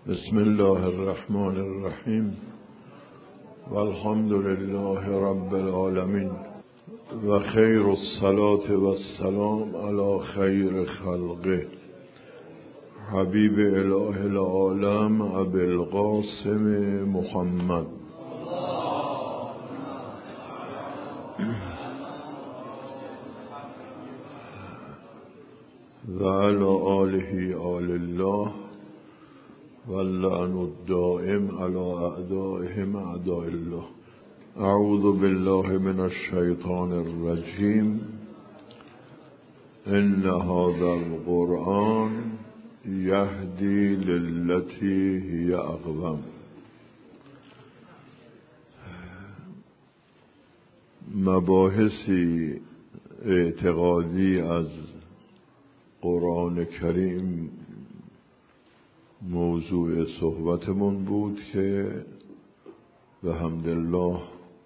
بسم الله الرحمن الرحیم والحمد لله رب العالمین و خیر الصلاة و السلام علی خیر خلقه حبیب اله العالم ابی القاسم محمد و علی آله آل الله واللعن الدائم على اعدائهم اعداء الله. اعوذ بالله من الشیطان الرجیم. ان هذا القرآن یهدی للتی هی اقوم. مباحثی اعتقادی از قرآن کریم موضوع صحبتمون بود که به حمدالله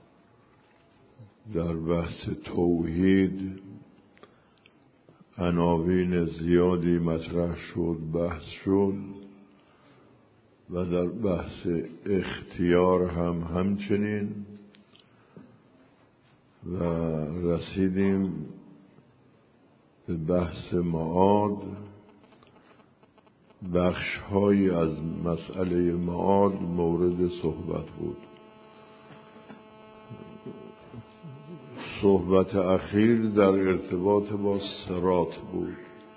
در بحث توحید عناوین زیادی مطرح شد، بحث شد و در بحث اختیار همچنین و رسیدیم به بحث معاد. بخش‌هایی از مسئله معاد مورد صحبت بود. صحبت اخیر در ارتباط با صراط بود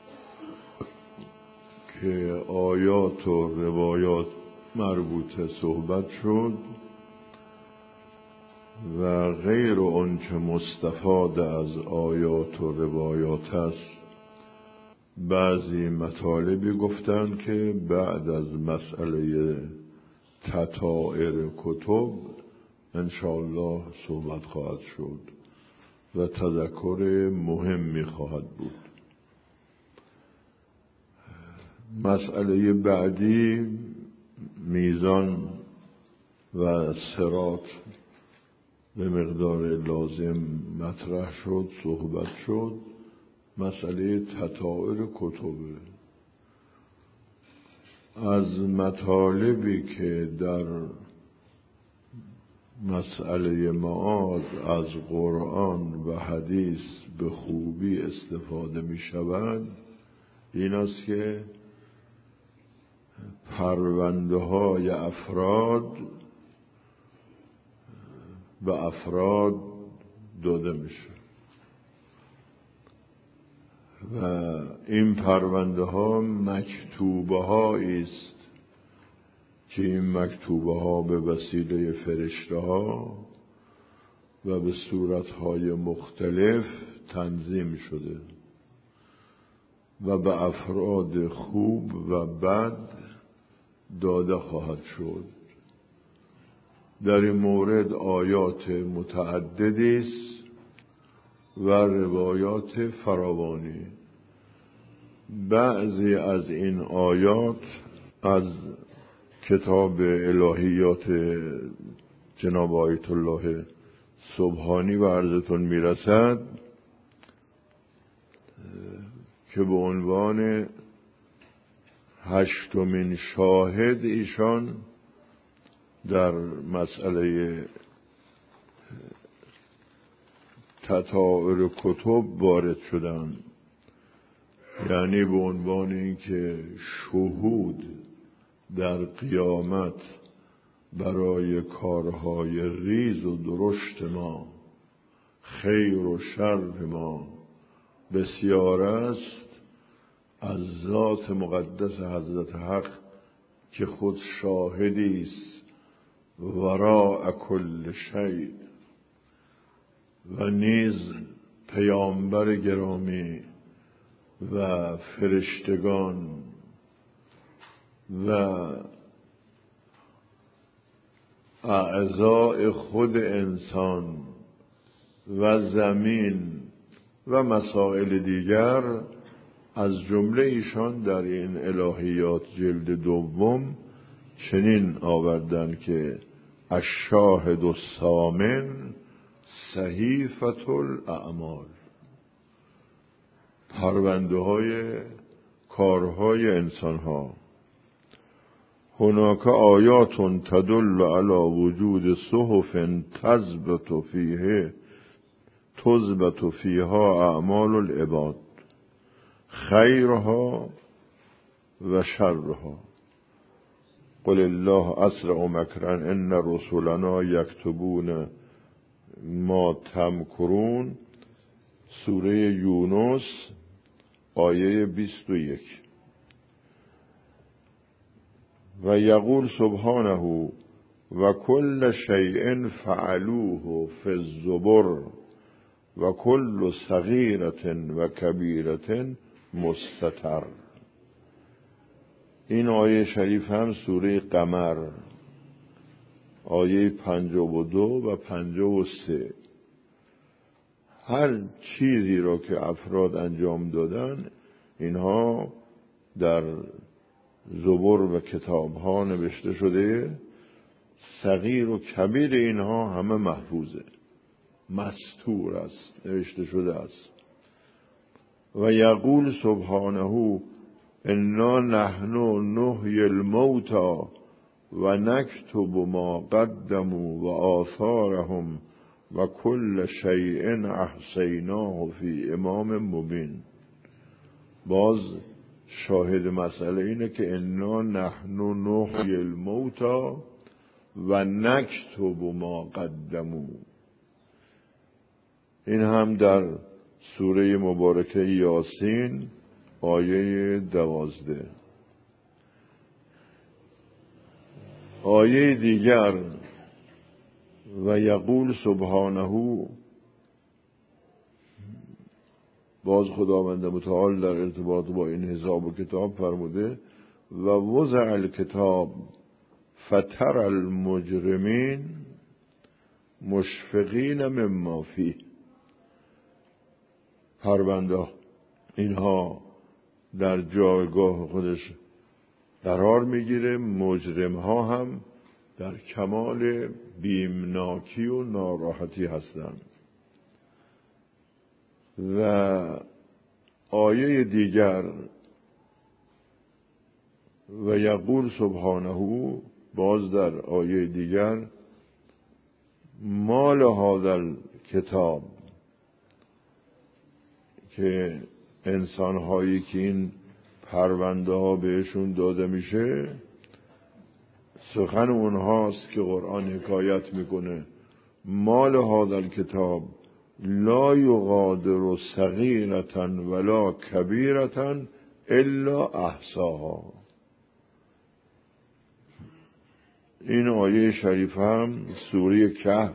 که آیات و روایات مربوطه صحبت شد و غیر آنچه مستفاد از آیات و روایات است. بعضی مطالبی گفتند که بعد از مسئله تطائر کتب انشاءالله صحبت خواهد شد و تذکر مهمی خواهد بود. مسئله بعدی میزان و صراط به مقدار لازم مطرح شد، صحبت شد. مسئله تطائر کتبه. از مطالبی که در مسئله معاد از قرآن و حدیث به خوبی استفاده می شود این است که پرونده های افراد به افراد داده میشه و این پرونده ها مکتوبه هایی است که این مکتوبه ها به وسیله فرشته ها و به صورت های مختلف تنظیم شده و به افراد خوب و بد داده خواهد شد. در این مورد آیات متعددی است و روایات فراوانی. بعضی از این آیات از کتاب الهیات جناب آیت الله سبحانی و عرضتون میرسد که به عنوان 8مین شاهد ایشان در مسئله تطائر کتب وارد شدند، یعنی به عنوان اینکه شهود در قیامت برای کارهای ریز و درشت ما، خیر و شر ما بسیار است. از ذات مقدس حضرت حق که خود شاهدی است وراء کل شیء و نیز پیامبر گرامی و فرشتگان و اعضاء خود انسان و زمین و مسائل دیگر از جمله ایشان در این الهیات جلد 2 چنین آوردن که الشاهد الثامن صحیفة الاعمال، پرونده های کارهای انسان ها. هناك آیات تدل علی وجود صحف تثبت فیها اعمال العباد خیرها و شرها. قل الله اسرع مکرا ان رسولنا یکتبون ما تمکرون. سوره یونس آیه 21. و یقول سبحانه و کل شیء فعلوه فی الزبر و کل صغیرة و کبیرة مستتر. این آیه شریف هم سوره قمر آیه 52 و 53. هر چیزی را که افراد انجام دادن اینها در زبر و کتاب ها نوشته شده، صغیر و کبیر اینها همه محفوظه، مستور است، نوشته شده است. و یقول سبحانه انا نحن نحیی الموتى و نکتب ما قدموا و آثارهم و کل شیء احصیناه فی امام مبین. باز شاهد مسئله اینه که انا نحن نحیی الموتى و نکتب ما قدموا. این هم در سوره مبارکه یاسین آیه 12. آیه دیگر و یقول سبحانه، باز خداوند متعال در ارتباط با این حساب و کتاب فرموده و وضع الکتاب فتر المجرمین مشفقین مما فیه. پرونده اینها در جایگاه خودش قرار میگیره، مجرم ها هم در کمال بیمناکی و ناراحتی هستند. و آیه دیگر و یقول سبحانه، باز در آیه دیگر مال هذا کتاب، که انسان هایی که این پرونده ها بهشون داده میشه سخن اونهاست که قرآن حکایت میکنه. مال هذا کتاب لا یغادر صغیرة ولا کبیرة الا احصاها. این آیه شریف هم سوره کهف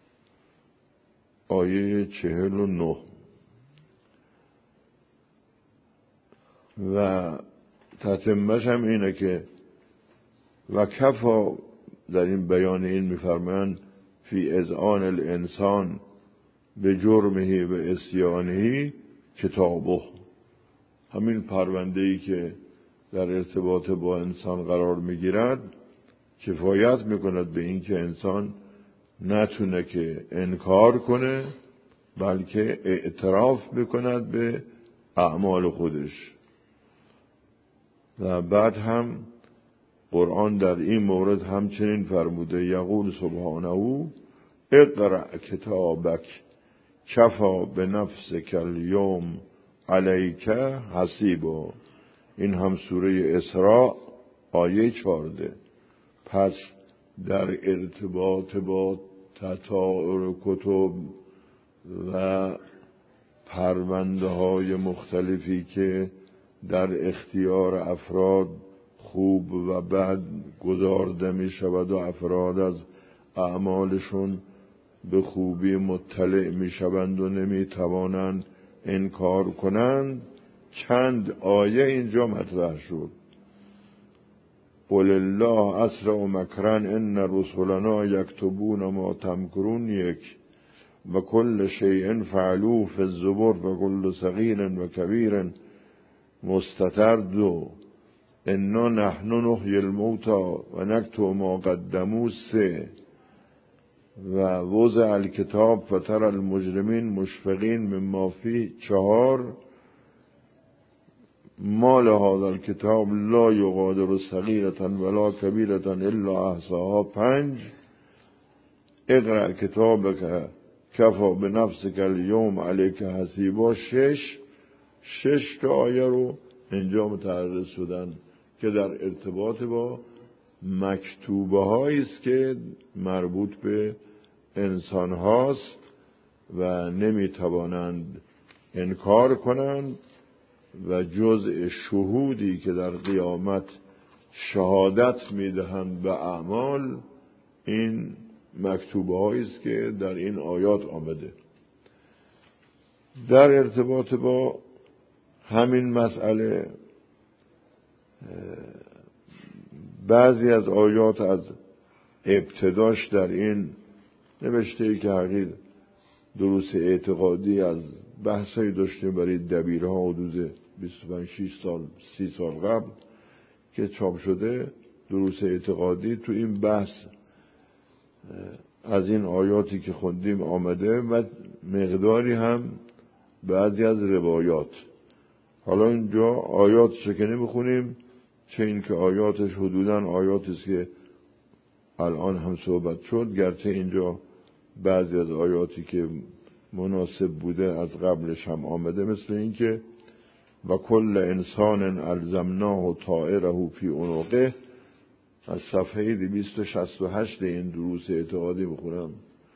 آیه 49. و تتمش هم اینه که و کفا، در این بیان این میفرمایند فی اذعان الانسان به جرمه و عصیانه کتابه. همین پرونده‌ای که در ارتباط با انسان قرار میگیرد کفایت میکند به این که انسان نتونه که انکار کنه، بلکه اعتراف بکند به اعمال خودش. و بعد هم قرآن در این مورد همچنین فرموده یقول سبحانه اقرأ کتابک کفا بنفسک الیوم علیک حسیبا. این هم سوره اسراء آیه 14. پس در ارتباط با تطایر کتب و پرونده های مختلفی که در اختیار افراد خوب و بد گذارده می شود و افراد از اعمالشون به خوبی مطلع می شوند و نمی توانند انکار کنند، چند آیه اینجا مطرح شد. قل الله اسرع مکرا ان رسولنا یکتبون ما تمکرون 1 و کل شیء فعلوه فی الزبر و کل صغیر و کبیر مستتر 2 انا نحن نحیی الموتى و نکتب ما قدموا 3 و وضع الکتاب فتر المجرمین مشفقین مما فیه 4 ما لهذا الکتاب لا یغادر صغیرة ولا کبیرة الا احصاها 5 اقرأ کتابک کفی بنفسک الیوم علیک حسیبا 6 تا آیه رو اینجا متعرض شدن که در ارتباط با مکتوبه هایی است که مربوط به انسان هاست و نمیتوانند انکار کنند و جزء شهودی که در قیامت شهادت میدهند به اعمال این مکتوبه هایی است که در این آیات آمده. در ارتباط با همین مسئله بعضی از آیات از ابتداش در این نوشته که حقیقت دروس اعتقادی از بحثایی داشتیم برای دبیرها حدود 25-6 سال 30 سال قبل که چاپ شده. دروس اعتقادی تو این بحث از این آیاتی که خوندیم آمده و مقداری هم بعضی از روایات. حالا اینجا آیات که نمیخونیم، چه این که آیاتش حدوداً آیاتی است که الان هم صحبت شد، گرچه اینجا بعضی از آیاتی که مناسب بوده از قبلش هم آمده، مثل این که و کل انسان الزمناه طائره فی عنقه، از صفحه 268 این دروس اعتقادی بخونم.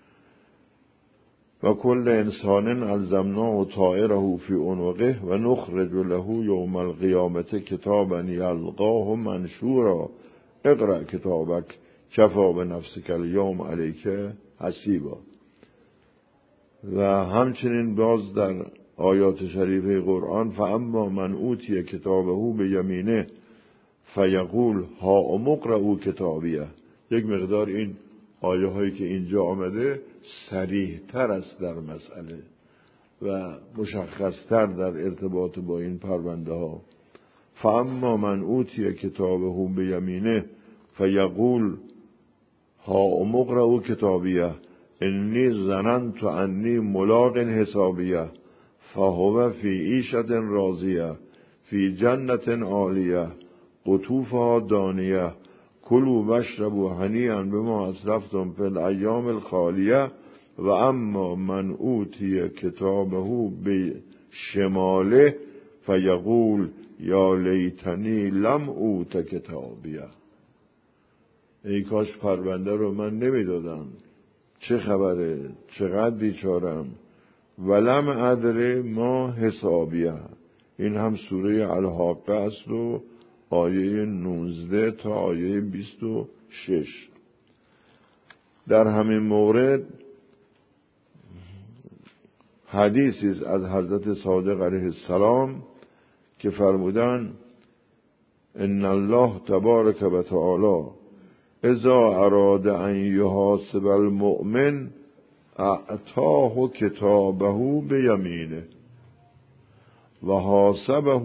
و کل انسان الزمناه طائره فی عنقه و نخرج له یوم القیامت کتابا یلقاه منشورا اقرأ کتابک کفی بنفسک الیوم علیک حسیبا. و همچنین باز در آیات شریفه قرآن فاما من اوتی کتابه بیمینه فیقول ها اقرءوا کتابیه، یک مقدار این آیه هایی که اینجا آمده صریح تر است در مسئله و مشخص تر در ارتباط با این پرونده ها. فاما من اوتی کتابه بیمینه فیقول ها اقرءوا کتابیه انی ظننت انی ملاق حسابیه فهو فی عیشة راضیه فی جنة عالیه قطوفها دانیه کلوا واشربوا هنیئا بما اسرفتم فی الایام الخالیه و اما من اوتی کتابه بشماله فیقول یا لیتنی لم اوت کتابیه. ای کاش پرونده رو من نمیدادم، چه خبره، چقدر بیچارم. ولم ادر ما حسابیه، این هم سوره الحاقه است و آیه 19 تا آیه 26. در همین مورد حدیثی از حضرت صادق علیه السلام که فرمودند ان الله تبارک و تعالی اذا اراد ان یحاسب المؤمن اعطاه کتابه بیمینه و حاسبه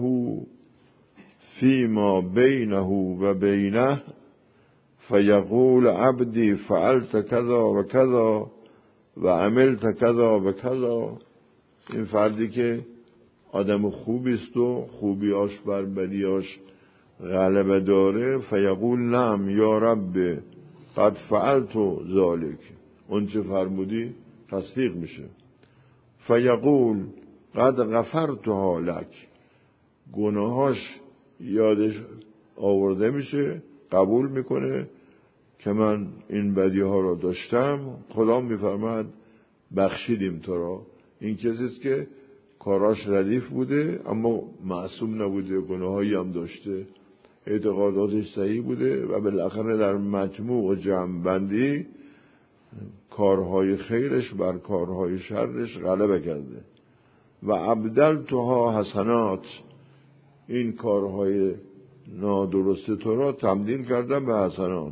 فیما بینه و بینه فیقول عبدی فعلت کذا و کذا و عملت کذا و کذا. این فردی که آدم خوبی است و خوبیاش بر بدیاش غلبه داره، فیقول نعم یا رب قد فعلت ذالک، اون چه فرمودی تصدیق میشه. فیقول قد غفرتها لک، گناهاش یادش آورده میشه، قبول میکنه که من این بدی ها رو داشتم، خدا میفرماد بخشیدیم تو را. این کسی است که کاراش ردیف بوده اما معصوم نبوده، گناهایی هم داشته، اعتقاداتش صحیح بوده و بالاخره در مجموع و جمع بندی کارهای خیرش بر کارهای شرش غلبه کرده. و ابدلتها حسنات، این کارهای نادرست تو را تبدیل کردم به حسنات.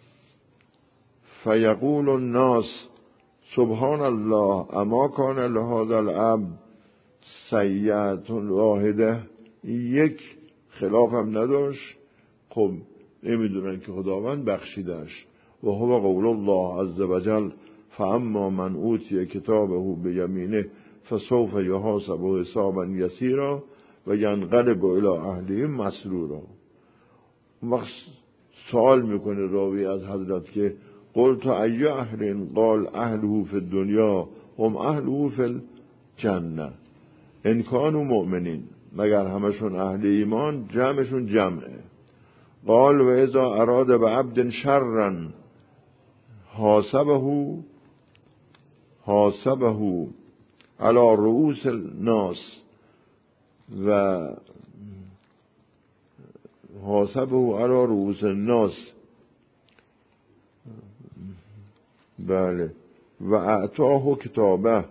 فیقول الناس سبحان الله اما کان لهذا العبد سیئة واحده، یک خلاف هم نداشت، خب نمیدونن که خداوند بخشیدش. و هو قول الله عز وجل فاما من اوتی کتابه بیمینه فسوف یحاسب حسابا یسیرا و ینقلب الی اهله مسرورا. وقت سوال میکنه راوی از حضرت که قلت ای اهل؟ قال اهله فی الدنیا هم اهله فی الجنه ان کانوا مؤمنین، مگر همشون اهل ایمان جمعشون جمعه. قال و اذا اراد بعبد شرا حاسبه علی رؤوس الناس و حاسبه علی رؤوس الناس، بله، و اعطاه کتابه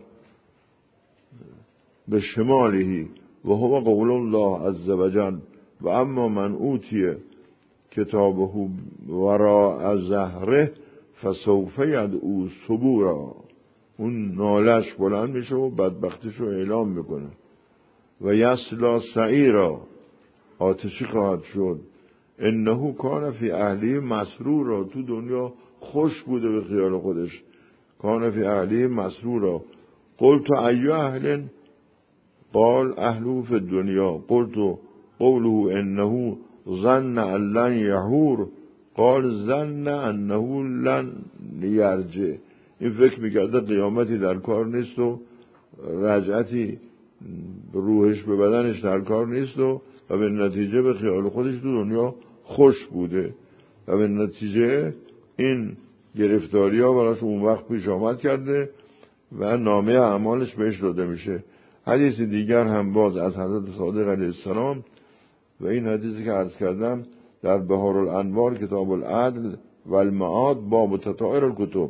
به شماله و هو قول الله عز وجل و اما من اوتی کتابه وراء ظهره فسوف یدعو ثبورا. اون نالش بلند میشه و بدبختیش رو اعلام میکنه. و یصلی سعیرا، آتشی خواهد شد. انه کان فی اهله مسرورا، تو دنیا خوش بوده به خیال خودش. کان فی اهله مسرورا. قلت ای اهل؟ قال اهله فی الدنیا. قلت قوله انه ظن ان لن یحور. قال ظن انه لن یرجع. این فکر میکرده قیامتی در کار نیست و رجعتی روحش به بدنش در کار نیست و به نتیجه به خیال خودش تو دنیا خوش بوده و به نتیجه این گرفتاری ها براش اون وقت پیش آمد کرده و نامه اعمالش بهش داده میشه. حدیث دیگر هم باز از حضرت صادق علیه السلام و این حدیثی که عرض کردم در بهار الانوار کتاب العدل و المعاد باب تطایر الکتب.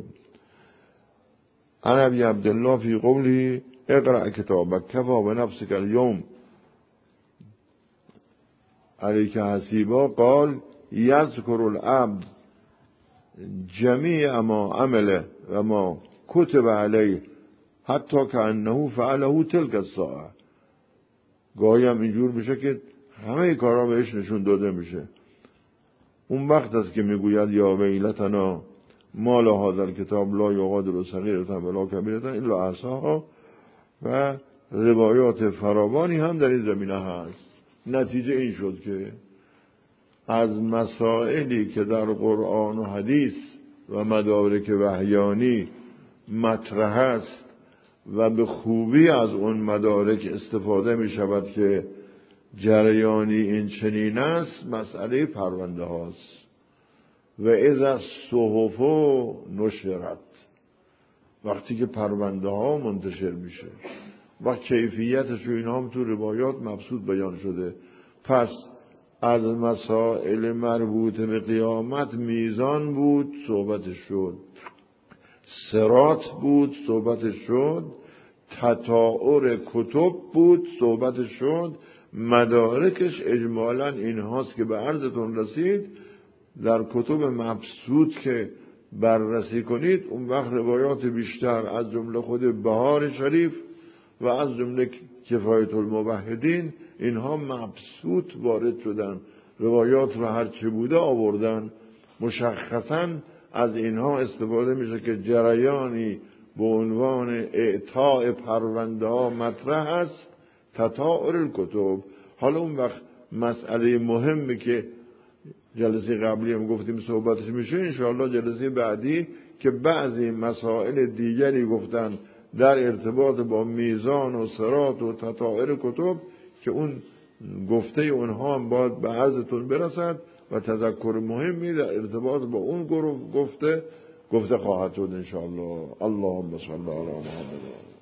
عن ابی عبدالله فی قوله اقرأ کتابک کفا بنفسک اليوم علیک حسیبا. قال یذکر العبد جمیع ما عمله و ما کتب علیه حتی که انه فعله تلک الساعه. گاهی هم اینجور میشه که همه کارا بهش نشون داده میشه. اون وقت است که میگوید یا ویلتنا ما لهذا الکتاب لا یغادر صغیرة ولا کبیرة الا احصاها و روایات فراوانی هم در این زمینه هست. نتیجه این شد که از مسائلی که در قرآن و حدیث و مدارک وحیانی مطرح است و به خوبی از اون مدارک استفاده می شود که جریانی این چنین است، مسئله پرونده هاست. و اذا الصحف نشرت، وقتی که پرونده ها منتشر میشه و کیفیتش و اینا هم تو روایات مبسوط بیان شده. پس از مسائل مربوط به قیامت میزان بود صحبتش شد، صراط بود صحبتش شد، تطایر کتب بود صحبتش شد. مدارکش اجمالا این هاست که به عرضتون رسید. در کتب مبسوط که بررسی کنید اون وقت روایات بیشتر از جمله خود بهار شریف و از جمله کفایت الموحدین اینها مبسوط وارد شدن، روایات رو هر چه بوده آوردن. مشخصاً از اینها استفاده میشه که جریانی به عنوان اعطاء پرونده ها مطرح است، تطایر الکتب. حالا اون وقت مسئله مهمی که جلسه قبلی هم گفتیم صحبتش میشه، انشاءالله جلسه بعدی که بعضی مسائل دیگری گفتن در ارتباط با میزان و صراط و تطایر کتب که اون گفته اونها هم باید به عرضتون برسد و تذکر مهمی در ارتباط با اون گفته خواهد شد انشاءالله. اللهم صل علی محمد.